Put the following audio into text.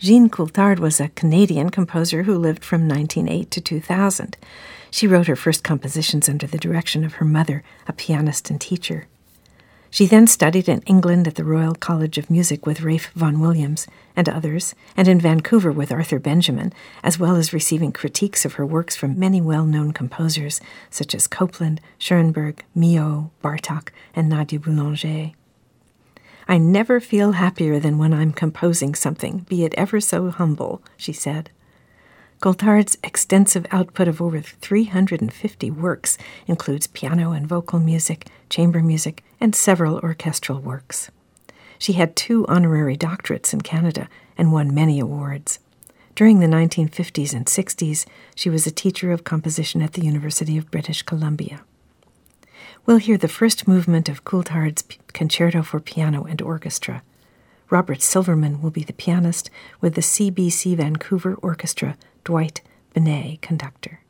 Jean Coulthard was a Canadian composer who lived from 1908 to 2000. She wrote her first compositions under the direction of her mother, a pianist and teacher. She then studied in England at the Royal College of Music with Ralph Vaughan Williams and others, and in Vancouver with Arthur Benjamin, as well as receiving critiques of her works from many well-known composers such as Copland, Schoenberg, Milhaud, Bartók, and Nadia Boulanger. "I never feel happier than when I'm composing something, be it ever so humble," she said. Coulthard's extensive output of over 350 works includes piano and vocal music, chamber music, and several orchestral works. She had 2 honorary doctorates in Canada and won many awards. During the 1950s and 60s, she was a teacher of composition at the University of British Columbia. We'll hear the first movement of Coulthard's Concerto for Piano and Orchestra. Robert Silverman will be the pianist with the CBC Vancouver Orchestra, Dwight Benet, conductor.